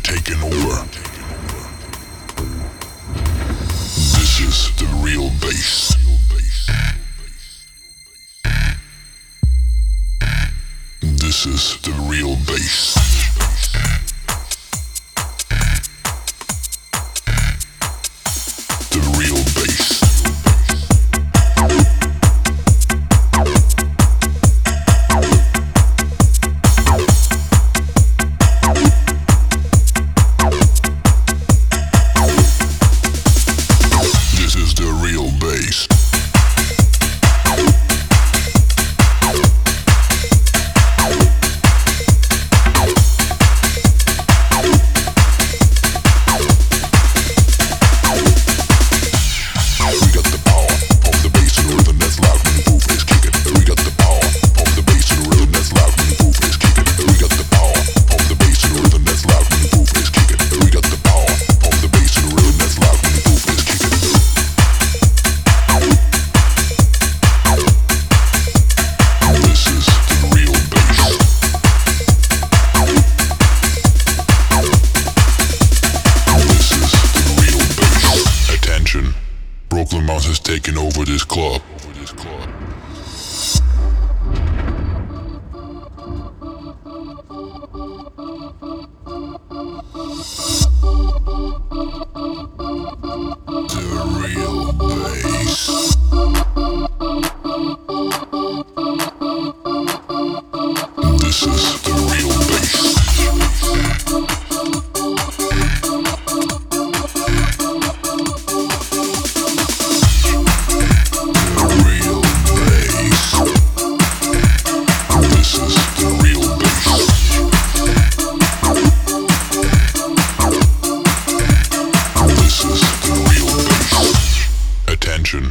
taking over. This is the real bass. This is the real bass. The real bass. This is the real bass. Brooklyn Mouse is taking over this club. The real bass. This is the real bass. Attention.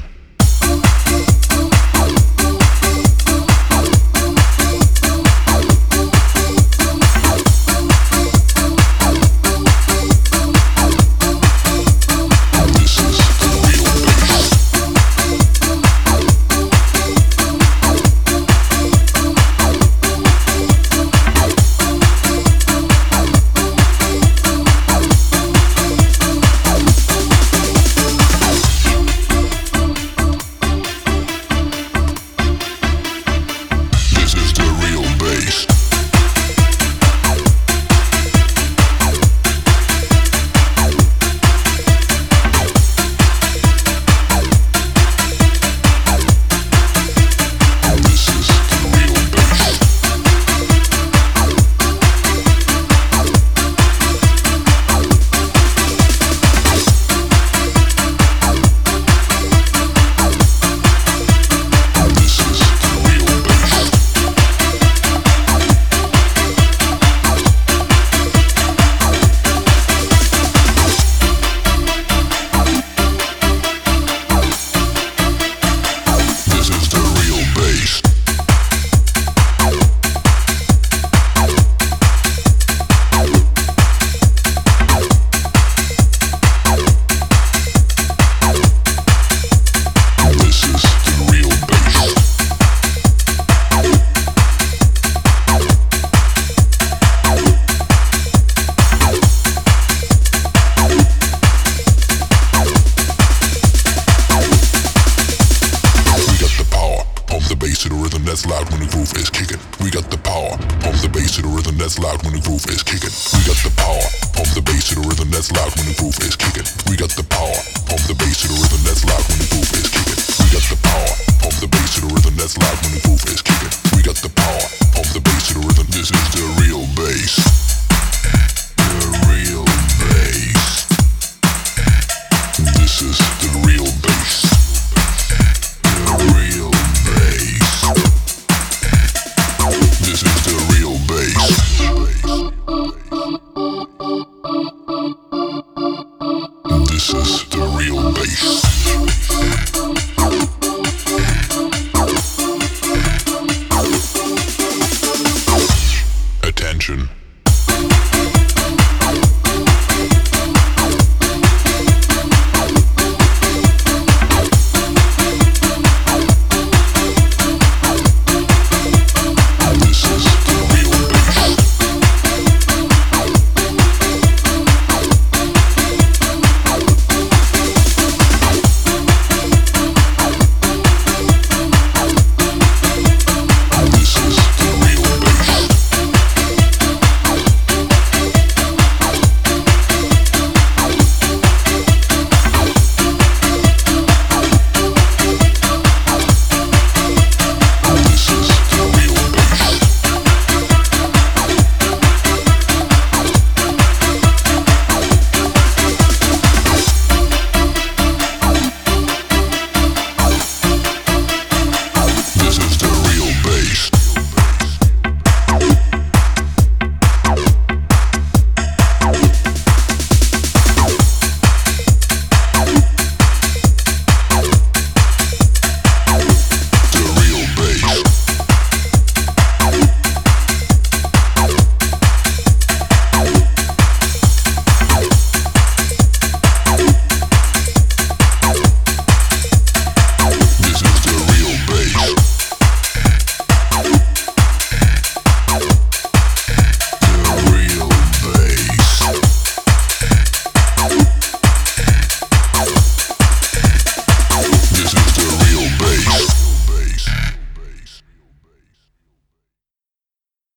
That's loud when the groove is kicking. We got the power. Pump the bass to the rhythm that's loud when the groove is kicking. We got the power. Pump the bass to the rhythm that's loud when the groove is kicking. We got the power. Pump the bass to the rhythm that's loud when the groove is kicking. We got the power. Pump the bass to the rhythm that's loud when the groove is kicking. We got the power. Pump the bass to the rhythm. This is the real